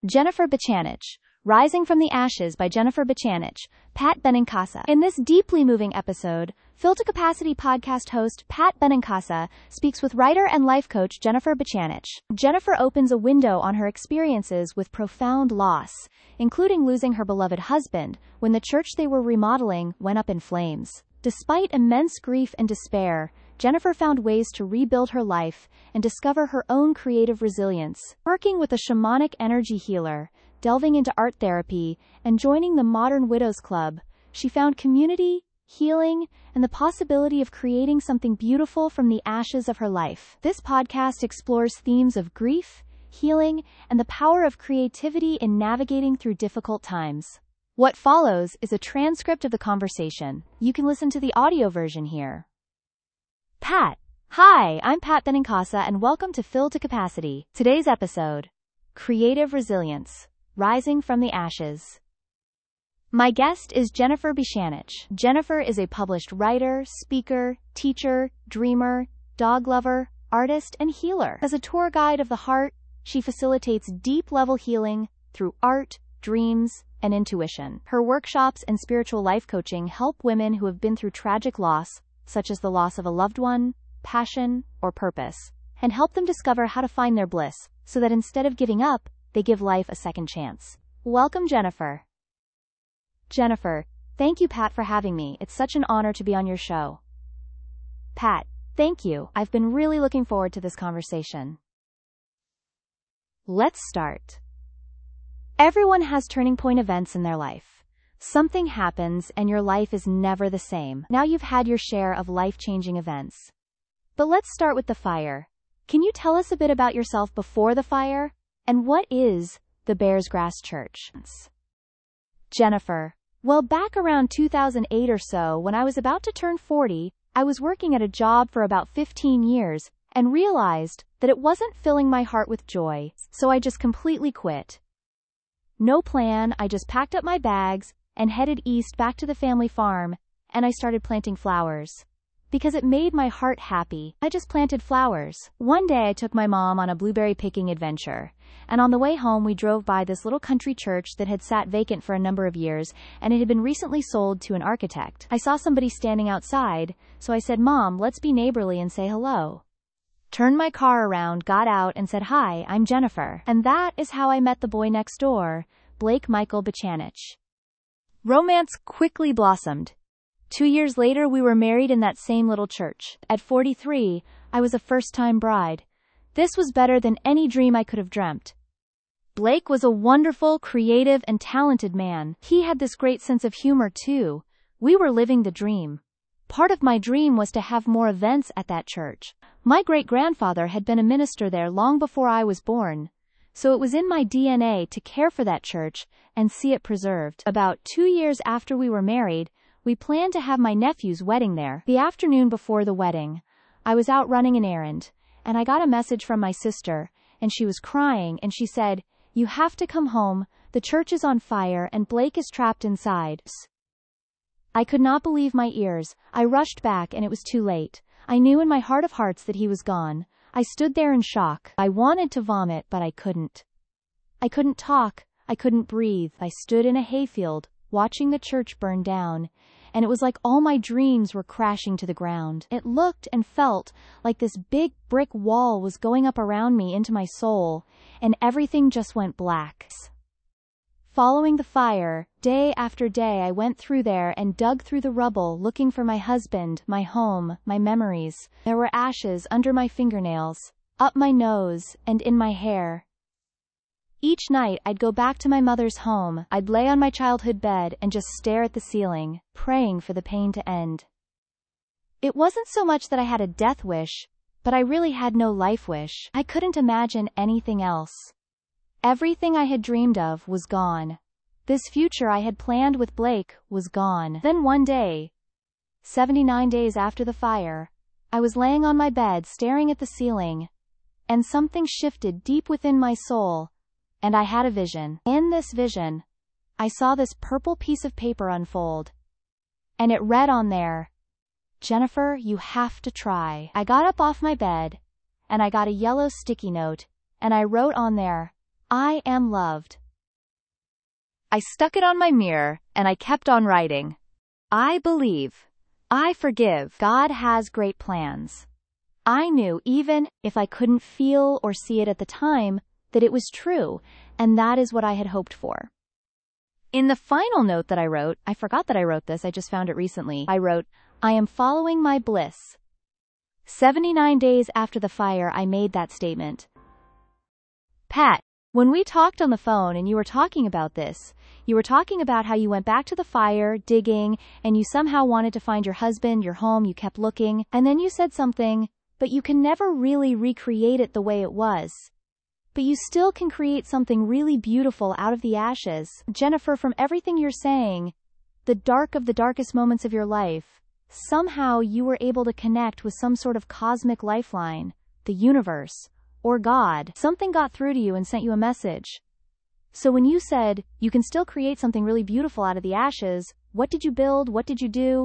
Jennifer Bochanich, Rising from the Ashes by Jennifer Bochanich, Pat Benincasa. In this deeply moving episode, Fill to Capacity podcast host Pat Benincasa speaks with writer and life coach Jennifer Bochanich. Jennifer opens a window on her experiences with profound loss, including losing her beloved husband when the church they were remodeling went up in flames. Despite immense grief and despair, Jennifer found ways to rebuild her life and discover her own creative resilience. Working with a shamanic energy healer, delving into art therapy, and joining the Modern Widows Club, she found community, healing, and the possibility of creating something beautiful from the ashes of her life. This podcast explores themes of grief, healing, and the power of creativity in navigating through difficult times. What follows is a transcript of the conversation. You can listen to the audio version here. Pat. Hi, I'm Pat Benincasa and welcome to Fill to Capacity. Today's episode, Creative Resilience, Rising from the Ashes. My guest is Jennifer Bochanich. Jennifer is a published writer, speaker, teacher, dreamer, dog lover, artist, and healer. As a tour guide of the heart, she facilitates deep-level healing through art, dreams, and intuition. Her workshops and spiritual life coaching help women who have been through tragic loss, such as the loss of a loved one, passion, or purpose, and help them discover how to find their bliss, so that instead of giving up, they give life a second chance. Welcome, Jennifer. Jennifer, thank you, Pat, for having me. It's such an honor to be on your show. Pat, thank you. I've been really looking forward to this conversation. Let's start. Everyone has turning point events in their life. Something happens and your life is never the same. Now you've had your share of life-changing events. But let's start with the fire. Can you tell us a bit about yourself before the fire? And what is the Bears Grass Church? Jennifer. Well, back around 2008 or so, when I was about to turn 40, I was working at a job for about 15 years and realized that it wasn't filling my heart with joy, so I just completely quit. No plan, I just packed up my bags and headed east back to the family farm, and I started planting flowers. Because it made my heart happy, I just planted flowers. One day I took my mom on a blueberry picking adventure, and on the way home we drove by this little country church that had sat vacant for a number of years, and it had been recently sold to an architect. I saw somebody standing outside, so I said, "Mom, let's be neighborly and say hello." Turned my car around, got out, and said, "Hi, I'm Jennifer." And that is how I met the boy next door, Blake Michael Bochanich. Romance quickly blossomed. 2 years later, we were married in that same little church. At 43, I was a first-time bride. This was better than any dream I could have dreamt. Blake was a wonderful, creative, and talented man. He had this great sense of humor, too. We were living the dream. Part of my dream was to have more events at that church. My great-grandfather had been a minister there long before I was born, so it was in my DNA to care for that church and see it preserved. About 2 years after we were married, we planned to have my nephew's wedding there. The afternoon before the wedding, I was out running an errand, and I got a message from my sister, and she was crying, and she said, "You have to come home, the church is on fire and Blake is trapped inside." I could not believe my ears. I rushed back and it was too late. I knew in my heart of hearts that he was gone. I stood there in shock. I wanted to vomit, but I couldn't. I couldn't talk. I couldn't breathe. I stood in a hayfield, watching the church burn down, and it was like all my dreams were crashing to the ground. It looked and felt like this big brick wall was going up around me into my soul, and everything just went black. Following the fire, day after day I went through there and dug through the rubble looking for my husband, my home, my memories. There were ashes under my fingernails, up my nose, and in my hair. Each night I'd go back to my mother's home. I'd lay on my childhood bed and just stare at the ceiling, praying for the pain to end. It wasn't so much that I had a death wish, but I really had no life wish. I couldn't imagine anything else. Everything I had dreamed of was gone. This future I had planned with Blake was gone. Then one day, 79 days after the fire, I was laying on my bed staring at the ceiling, and something shifted deep within my soul, and I had a vision. In this vision, I saw this purple piece of paper unfold, and it read on there, "Jennifer, you have to try." I got up off my bed, and I got a yellow sticky note, and I wrote on there, I am loved. I stuck it on my mirror, and I kept on writing. I believe. I forgive. God has great plans. I knew, even if I couldn't feel or see it at the time, that it was true, and that is what I had hoped for. In the final note that I wrote, I forgot that I wrote this, I just found it recently. I wrote, I am following my bliss. 79 days after the fire, I made that statement. Pat, when we talked on the phone and you were talking about this, you were talking about how you went back to the fire, digging, and you somehow wanted to find your husband, your home, you kept looking, and then you said something, but you can never really recreate it the way it was. But you still can create something really beautiful out of the ashes. Jennifer, from everything you're saying, the dark of the darkest moments of your life, somehow you were able to connect with some sort of cosmic lifeline, the universe, or God. Something got through to you and sent you a message. So when you said, you can still create something really beautiful out of the ashes, what did you build? What did you do?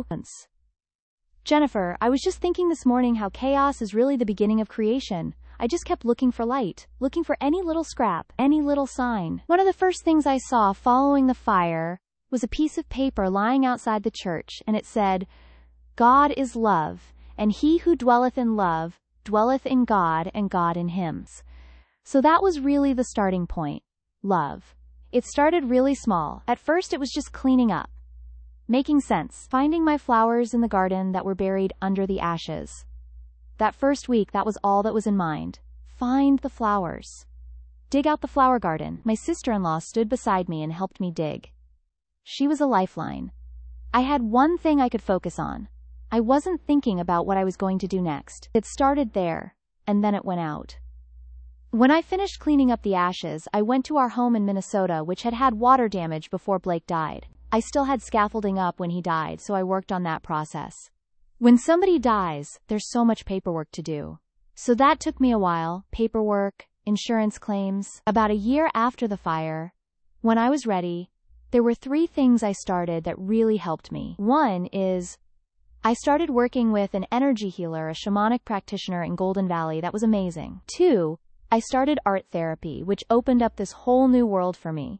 Jennifer, I was just thinking this morning how chaos is really the beginning of creation. I just kept looking for light, looking for any little scrap, any little sign. One of the first things I saw following the fire was a piece of paper lying outside the church, and it said, God is love, and he who dwelleth in love dwelleth in God, and God in him. So that was really the starting point. Love. It started really small. At first it was just cleaning up. Making sense. Finding my flowers in the garden that were buried under the ashes. That first week, that was all that was in mind. Find the flowers. Dig out the flower garden. My sister-in-law stood beside me and helped me dig. She was a lifeline. I had one thing I could focus on. I wasn't thinking about what I was going to do next. It started there, and then it went out. When I finished cleaning up the ashes, I went to our home in Minnesota, which had had water damage before Blake died. I still had scaffolding up when he died, so I worked on that process. When somebody dies, there's so much paperwork to do. So that took me a while, paperwork, insurance claims. About a year after the fire, when I was ready, there were 3 things I started that really helped me. One is, I started working with an energy healer, a shamanic practitioner in Golden Valley. That was amazing. 2, I started art therapy, which opened up this whole new world for me.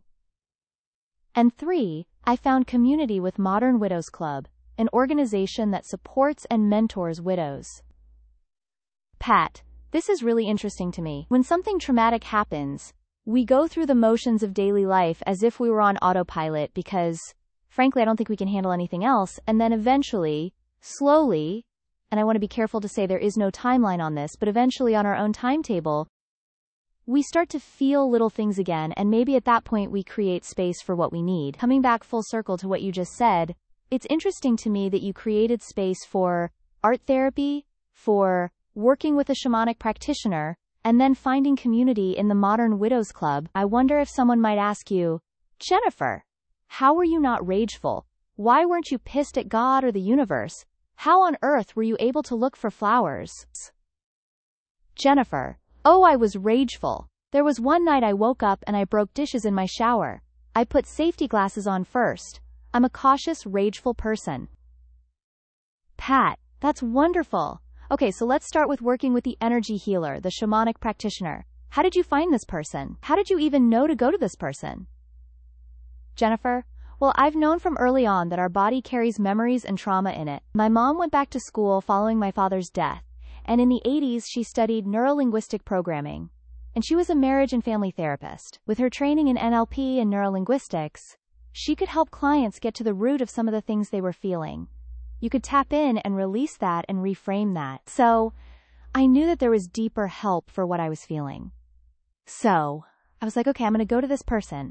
And 3, I found community with Modern Widows Club, an organization that supports and mentors widows. Pat, this is really interesting to me. When something traumatic happens, we go through the motions of daily life as if we were on autopilot because, frankly, I don't think we can handle anything else, and then eventually, slowly, and I want to be careful to say there is no timeline on this, but eventually on our own timetable, we start to feel little things again, and maybe at that point we create space for what we need. Coming back full circle to what you just said, it's interesting to me that you created space for art therapy, for working with a shamanic practitioner, and then finding community in the Modern Widows Club. I wonder if someone might ask you, Jennifer, how were you not rageful? Why weren't you pissed at God or the universe? How on earth were you able to look for flowers? Jennifer, oh, I was rageful. There was one night I woke up and I broke dishes in my shower. I put safety glasses on first. I'm a cautious, rageful person. Pat, that's wonderful. Okay, so let's start with working with the energy healer, the shamanic practitioner. How did you find this person? How did you even know to go to this person? Jennifer, well, I've known from early on that our body carries memories and trauma in it. My mom went back to school following my father's death, and in the 80s she studied neurolinguistic programming. And she was a marriage and family therapist. With her training in NLP and neurolinguistics, she could help clients get to the root of some of the things they were feeling. You could tap in and release that and reframe that. So, I knew that there was deeper help for what I was feeling. So, I was like, okay, I'm going to go to this person.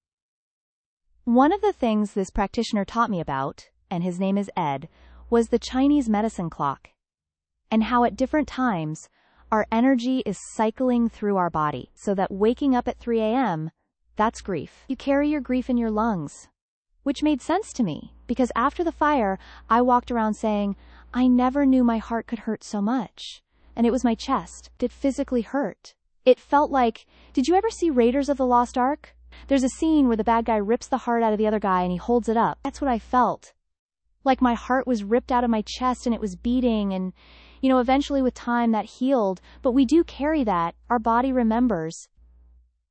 One of the things this practitioner taught me about, and his name is Ed, was the Chinese medicine clock, and how at different times, our energy is cycling through our body, so that waking up at 3 a.m., that's grief. You carry your grief in your lungs. Which made sense to me, because after the fire, I walked around saying, I never knew my heart could hurt so much. And it was my chest. It physically hurt. It felt like, did you ever see Raiders of the Lost Ark? There's a scene where the bad guy rips the heart out of the other guy and he holds it up. That's what I felt. Like my heart was ripped out of my chest and it was beating, and, eventually with time that healed, but we do carry that. Our body remembers.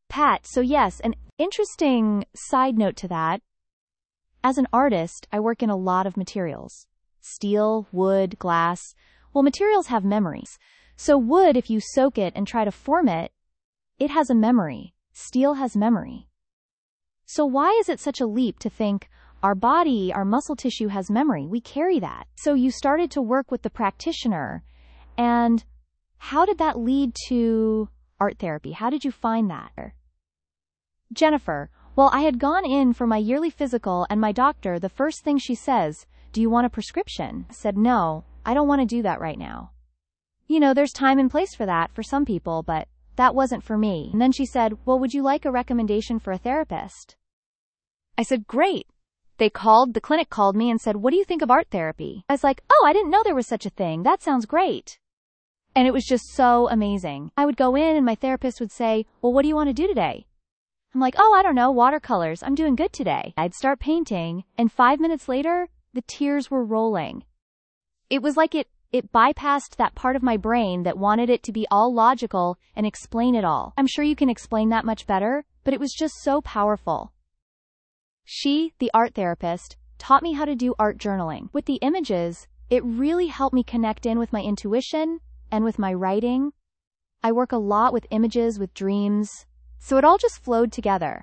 Pat, so yes, an interesting side note to that. As an artist, I work in a lot of materials. Steel, wood, glass. Well, materials have memories. So wood, if you soak it and try to form it, it has a memory. Steel has memory. So why is it such a leap to think our body, our muscle tissue has memory? We carry that. So you started to work with the practitioner, and how did that lead to art therapy? How did you find that? Jennifer, well, I had gone in for my yearly physical, and my doctor, the first thing she says, "Do you want a prescription?" I said, "No, I don't want to do that right now." You know, there's time and place for that for some people, but that wasn't for me. And then she said, "Well, would you like a recommendation for a therapist?" I said, "Great." The clinic called me and said, "What do you think of art therapy?" I was like, "Oh, I didn't know there was such a thing. That sounds great." And it was just so amazing. I would go in and my therapist would say, "Well, what do you want to do today?" I'm like, "Oh, I don't know, watercolors. I'm doing good today." I'd start painting, and 5 minutes later, the tears were rolling. It was like it bypassed that part of my brain that wanted it to be all logical and explain it all. I'm sure you can explain that much better, but it was just so powerful. She, the art therapist, taught me how to do art journaling. With the images, it really helped me connect in with my intuition and with my writing. I work a lot with images, with dreams, so it all just flowed together.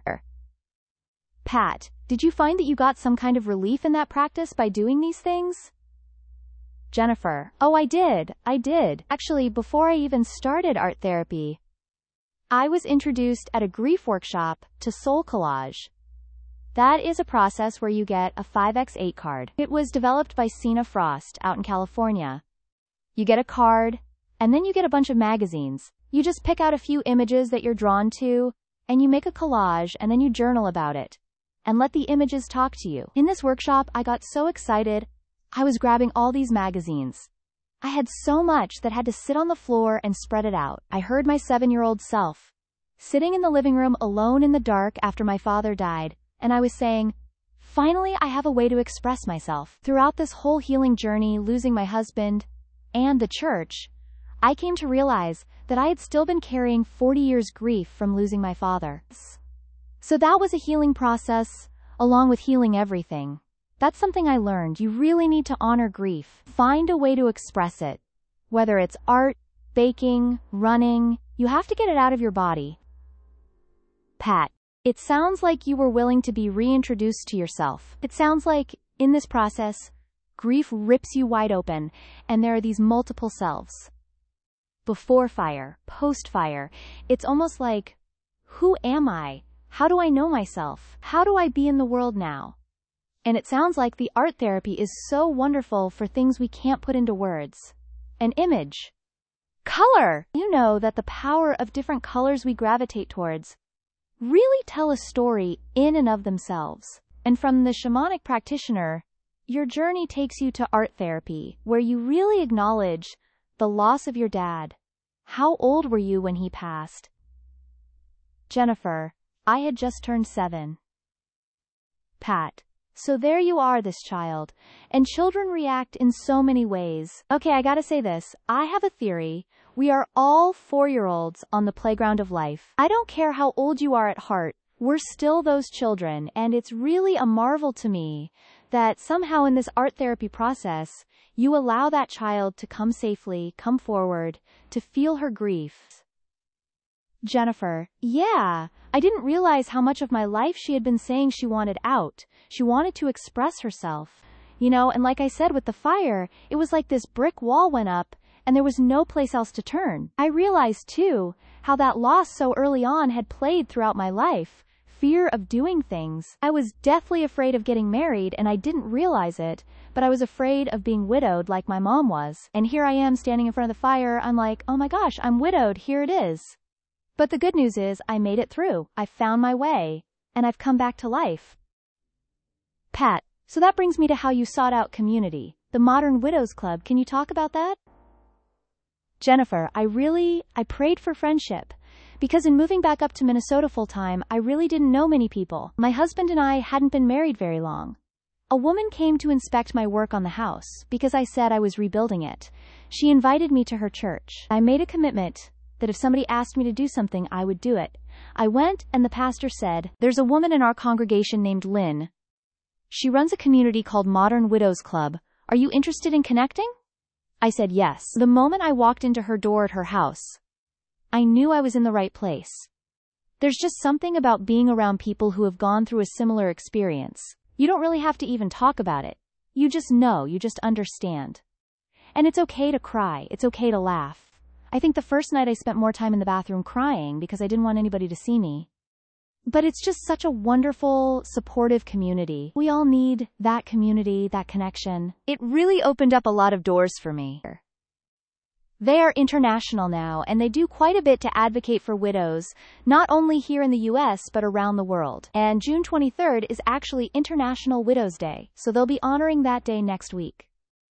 Pat, did you find that you got some kind of relief in that practice by doing these things? Jennifer, oh, I did. Actually, before I even started art therapy, I was introduced at a grief workshop to soul collage. That is a process where you get a 5x8 card. It was developed by Sina Frost out in California. You get a card, and then you get a bunch of magazines. You just pick out a few images that you're drawn to, and you make a collage, and then you journal about it, and let the images talk to you. In this workshop, I got so excited, I was grabbing all these magazines. I had so much that had to sit on the floor and spread it out. I heard my 7-year-old self, sitting in the living room alone in the dark after my father died, and I was saying, finally, I have a way to express myself. Throughout this whole healing journey, losing my husband and the church, I came to realize that I had still been carrying 40 years' grief from losing my father. So that was a healing process, along with healing everything. That's something I learned. You really need to honor grief. Find a way to express it. Whether it's art, baking, running, you have to get it out of your body. Pat, it sounds like you were willing to be reintroduced to yourself. It sounds like, in this process, grief rips you wide open, and there are these multiple selves. Before fire, post fire, it's almost like, who am I? How do I know myself? How do I be in the world now? And it sounds like the art therapy is so wonderful for things we can't put into words. An image. Color! You know that the power of different colors we gravitate towards really tell a story in and of themselves. And from the shamanic practitioner, your journey takes you to art therapy, where you really acknowledge the loss of your dad. How old were you when he passed? Jennifer, I had just turned 7. Pat, so there you are, this child. And children react in so many ways. Okay, I gotta say this. I have a theory. We are all 4-year-olds on the playground of life. I don't care how old you are at heart. We're still those children, and it's really a marvel to me that somehow in this art therapy process, you allow that child to come safely, come forward, to feel her grief. Jennifer, yeah, I didn't realize how much of my life she had been saying she wanted out. She wanted to express herself. You know, and like I said with the fire, it was like this brick wall went up, and there was no place else to turn. I realized, too, how that loss so early on had played throughout my life. Fear of doing things. I was deathly afraid of getting married, and I didn't realize it, but I was afraid of being widowed like my mom was. And here I am standing in front of the fire. I'm like, oh my gosh, I'm widowed. Here it is. But the good news is I made it through. I found my way, and I've come back to life. Pat, so that brings me to how you sought out community, the Modern Widows Club. Can you talk about that? Jennifer, I prayed for friendship. Because in moving back up to Minnesota full-time, I really didn't know many people. My husband and I hadn't been married very long. A woman came to inspect my work on the house, because I said I was rebuilding it. She invited me to her church. I made a commitment that if somebody asked me to do something, I would do it. I went, and the pastor said, "There's a woman in our congregation named Lynn. She runs a community called Modern Widows Club. Are you interested in connecting?" I said yes. The moment I walked into her door at her house, I knew I was in the right place. There's just something about being around people who have gone through a similar experience. You don't really have to even talk about it. You just know, you just understand. And it's okay to cry, it's okay to laugh. I think the first night I spent more time in the bathroom crying because I didn't want anybody to see me. But it's just such a wonderful, supportive community. We all need that community, that connection. It really opened up a lot of doors for me. They are international now, and they do quite a bit to advocate for widows, not only here in the US, but around the world. And June 23rd is actually International Widows Day, so they'll be honoring that day next week.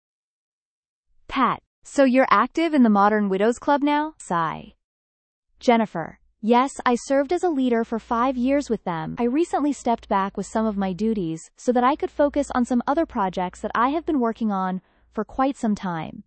Pat, so you're active in the Modern Widows Club now? Sigh. Jennifer, yes, I served as a leader for 5 years with them. I recently stepped back with some of my duties so that I could focus on some other projects that I have been working on for quite some time.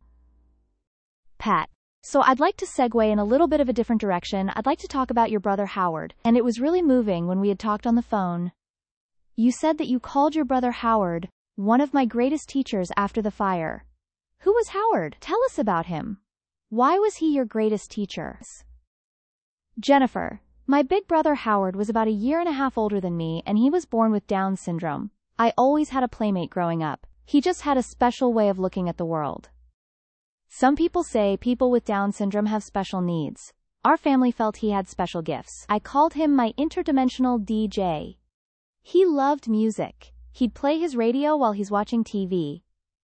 Pat, so I'd like to segue in a little bit of a different direction. I'd like to talk about your brother Howard, and it was really moving when we had talked on the phone. You said that you called your brother Howard one of my greatest teachers after the fire. Who was Howard? Tell us about him. Why was he your greatest teacher? Jennifer, my big brother Howard was about 1.5 years older than me, and he was born with Down syndrome. I always had a playmate growing up. He just had a special way of looking at the world. Some people say people with Down syndrome have special needs. Our family felt he had special gifts. I called him my interdimensional DJ. He loved music. He'd play his radio while he's watching TV.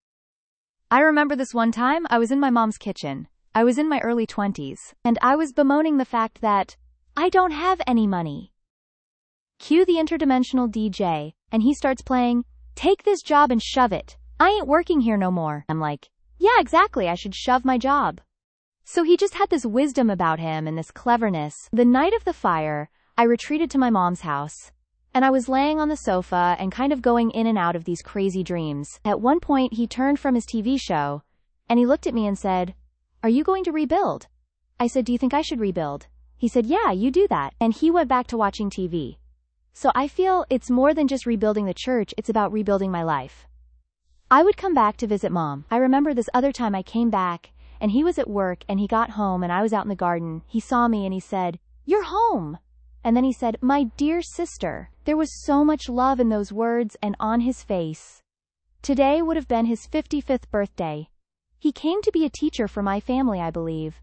I remember this one time I was in my mom's kitchen. I was in my early 20s, and I was bemoaning the fact that I don't have any money. Cue the interdimensional DJ, and he starts playing, "Take this job and shove it. I ain't working here no more." I'm like, yeah, exactly, I should shove my job. So he just had this wisdom about him and this cleverness. The night of the fire, I retreated to my mom's house, and I was laying on the sofa and kind of going in and out of these crazy dreams. At one point, he turned from his TV show, and he looked at me and said, "Are you going to rebuild?" I said, "Do you think I should rebuild?" He said, "Yeah, you do that." And he went back to watching TV. So I feel it's more than just rebuilding the church, it's about rebuilding my life. I would come back to visit Mom. I remember this other time I came back, and he was at work, and he got home, and I was out in the garden. He saw me, and he said, "You're home." And then he said, "My dear sister." There was so much love in those words and on his face. Today would have been his 55th birthday. He came to be a teacher for my family, I believe.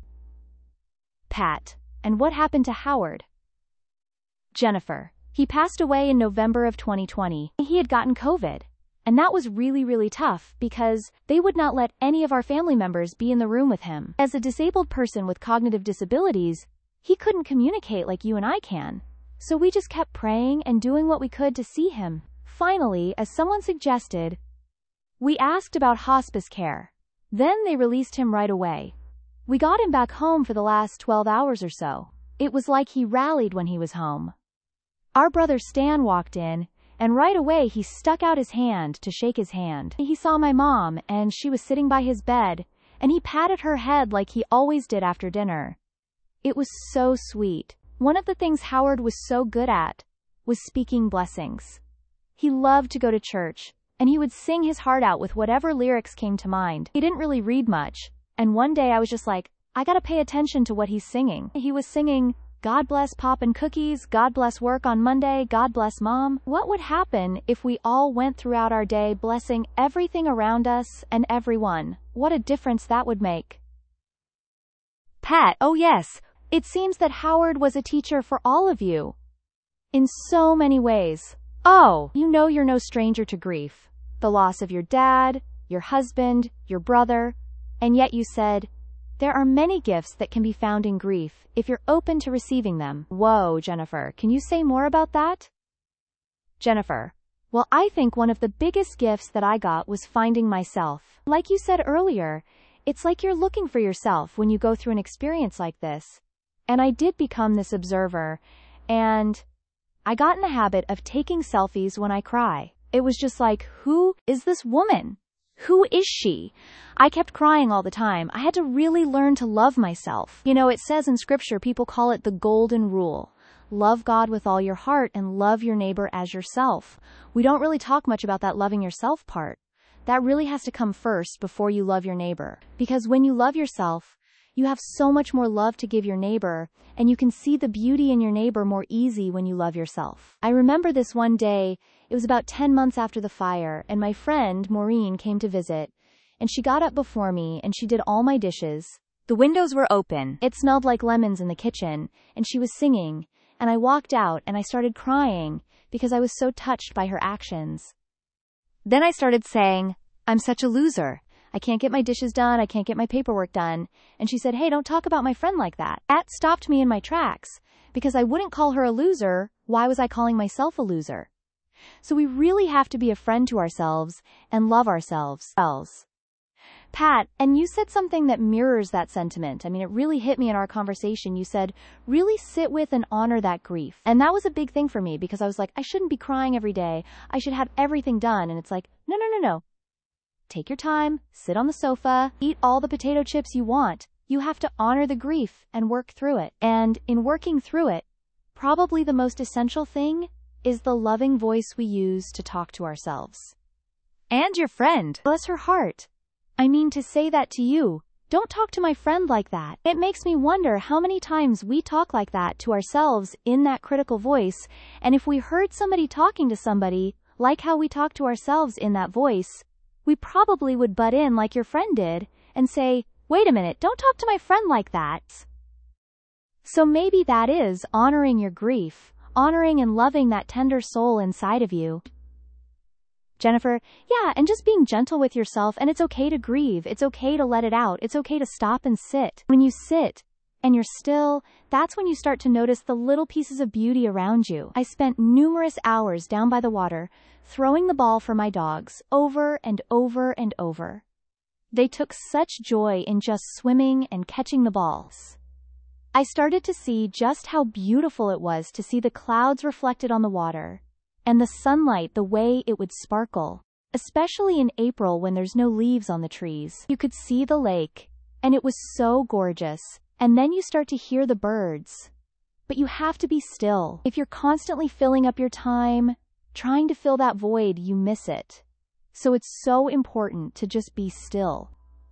Pat, and what happened to Howard? Jennifer, he passed away in November of 2020. He had gotten COVID. And that was really, really tough because they would not let any of our family members be in the room with him. As a disabled person with cognitive disabilities, he couldn't communicate like you and I can. So we just kept praying and doing what we could to see him. Finally, as someone suggested, we asked about hospice care. Then they released him right away. We got him back home for the last 12 hours or so. It was like he rallied when he was home. Our brother Stan walked in, and right away he stuck out his hand to shake his hand. He saw my mom, and she was sitting by his bed, and he patted her head like he always did after dinner. It was so sweet. One of the things Howard was so good at was speaking blessings. He loved to go to church, and he would sing his heart out with whatever lyrics came to mind. He didn't really read much, and one day I was just like, I gotta pay attention to what he's singing. He was singing, "God bless Poppin' Cookies, God bless work on Monday, God bless Mom." What would happen if we all went throughout our day blessing everything around us and everyone? What a difference that would make. Pat, oh yes, it seems that Howard was a teacher for all of you. In so many ways. Oh, you know you're no stranger to grief. The loss of your dad, your husband, your brother, and yet you said, there are many gifts that can be found in grief, if you're open to receiving them. Whoa, Jennifer, can you say more about that? Jennifer, well, I think one of the biggest gifts that I got was finding myself. Like you said earlier, it's like you're looking for yourself when you go through an experience like this. And I did become this observer, and I got in the habit of taking selfies when I cry. It was just like, who is this woman? Who is she? I kept crying all the time. I had to really learn to love myself. You know, it says in scripture, people call it the golden rule. Love God with all your heart and love your neighbor as yourself. We don't really talk much about that loving yourself part. That really has to come first before you love your neighbor. Because when you love yourself, you have so much more love to give your neighbor, and you can see the beauty in your neighbor more easy when you love yourself. I remember this one day, it was about 10 months after the fire, and my friend, Maureen, came to visit, and she got up before me, and she did all my dishes. The windows were open. It smelled like lemons in the kitchen, and she was singing, and I walked out, and I started crying, because I was so touched by her actions. Then I started saying, I'm such a loser. I can't get my dishes done, I can't get my paperwork done. And she said, hey, don't talk about my friend like that. That stopped me in my tracks, because I wouldn't call her a loser. Why was I calling myself a loser? So we really have to be a friend to ourselves and love ourselves. Pat, and you said something that mirrors that sentiment. I mean, it really hit me in our conversation. You said, really sit with and honor that grief. And that was a big thing for me, because I was like, I shouldn't be crying every day. I should have everything done. And it's like, no. Take your time, sit on the sofa, eat all the potato chips you want. You have to honor the grief and work through it. And in working through it, probably the most essential thing is the loving voice we use to talk to ourselves. And your friend. Bless her heart. I mean, to say that to you, don't talk to my friend like that. It makes me wonder how many times we talk like that to ourselves in that critical voice, and if we heard somebody talking to somebody like how we talk to ourselves in that voice, we probably would butt in like your friend did and say, wait a minute, don't talk to my friend like that. So maybe that is honoring your grief, honoring and loving that tender soul inside of you. Jennifer, yeah, and just being gentle with yourself, and it's okay to grieve, it's okay to let it out, it's okay to stop and sit. When you sit and you're still, that's when you start to notice the little pieces of beauty around you. I spent numerous hours down by the water, throwing the ball for my dogs, over and over and over. They took such joy in just swimming and catching the balls. I started to see just how beautiful it was to see the clouds reflected on the water, and the sunlight the way it would sparkle, especially in April when there's no leaves on the trees. You could see the lake, and it was so gorgeous, and then you start to hear the birds. But you have to be still. If you're constantly filling up your time, trying to fill that void, you miss it. So it's so important to just be still.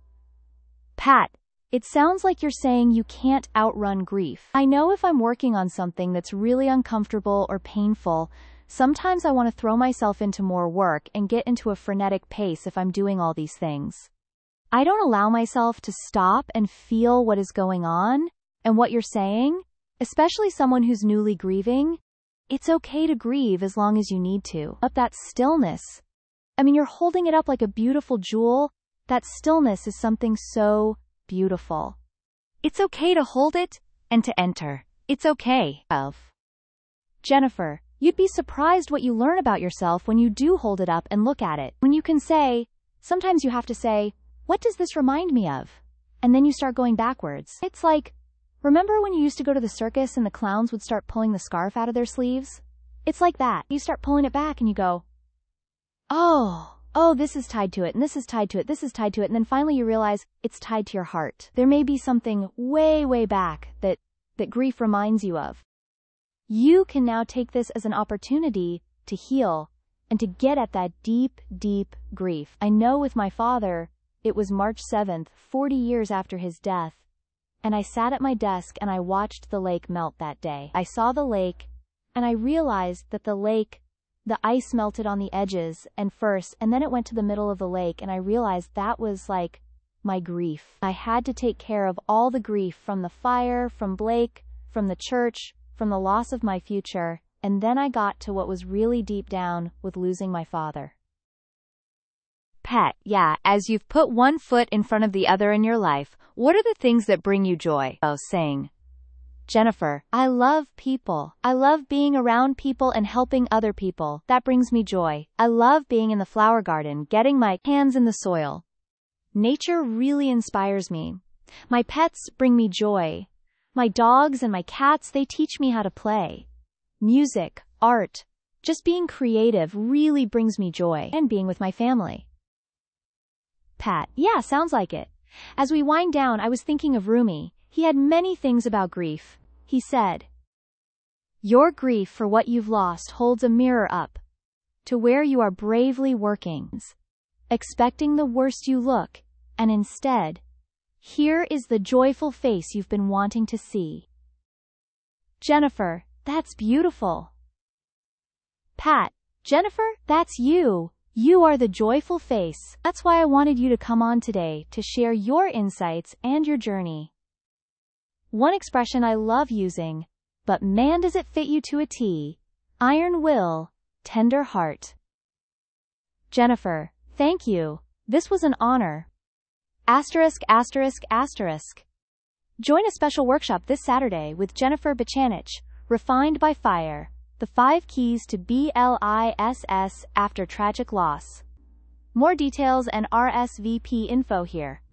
Pat, it sounds like you're saying you can't outrun grief. I know if I'm working on something that's really uncomfortable or painful, sometimes I want to throw myself into more work and get into a frenetic pace if I'm doing all these things. I don't allow myself to stop and feel what is going on and what you're saying, especially someone who's newly grieving. It's okay to grieve as long as you need to. Up that stillness. I mean, you're holding it up like a beautiful jewel. That stillness is something so beautiful. It's okay to hold it and to enter. It's okay. Jennifer, you'd be surprised what you learn about yourself when you do hold it up and look at it. When you can say, sometimes you have to say, what does this remind me of? And then you start going backwards. It's like, remember when you used to go to the circus and the clowns would start pulling the scarf out of their sleeves? It's like that. You start pulling it back and you go, oh, this is tied to it, and this is tied to it, this is tied to it, and then finally you realize it's tied to your heart. There may be something way, way back that grief reminds you of. You can now take this as an opportunity to heal and to get at that deep, deep grief. I know with my father, it was March 7th, 40 years after his death, and I sat at my desk and I watched the lake melt that day. I saw the lake, and I realized that the ice melted on the edges and first, and then it went to the middle of the lake, and I realized that was like my grief. I had to take care of all the grief from the fire, from Blake, from the church, from the loss of my future, and then I got to what was really deep down with losing my father. Pat, yeah, as you've put one foot in front of the other in your life, what are the things that bring you joy? Saying, Jennifer, I love people. I love being around people and helping other people. That brings me joy. I love being in the flower garden, getting my hands in the soil. Nature really inspires me. My pets bring me joy. My dogs and my cats, they teach me how to play. Music, art, just being creative really brings me joy, and being with my family. Pat, yeah, sounds like it. As we wind down, I was thinking of Rumi. He had many things about grief. He said, "Your grief for what you've lost holds a mirror up to where you are bravely working, expecting the worst you look, and instead, here is the joyful face you've been wanting to see." Jennifer, that's beautiful. Pat, Jennifer, that's you. You are the joyful face. That's why I wanted you to come on today to share your insights and your journey. One expression I love using, but man does it fit you to a T: iron will, tender heart. Jennifer, thank you. This was an honor. Asterisk, asterisk, asterisk. Join a special workshop this Saturday with Jennifer Bachanich, Refined by Fire, the 5 Keys to BLISS After Tragic Loss. More details and RSVP info here.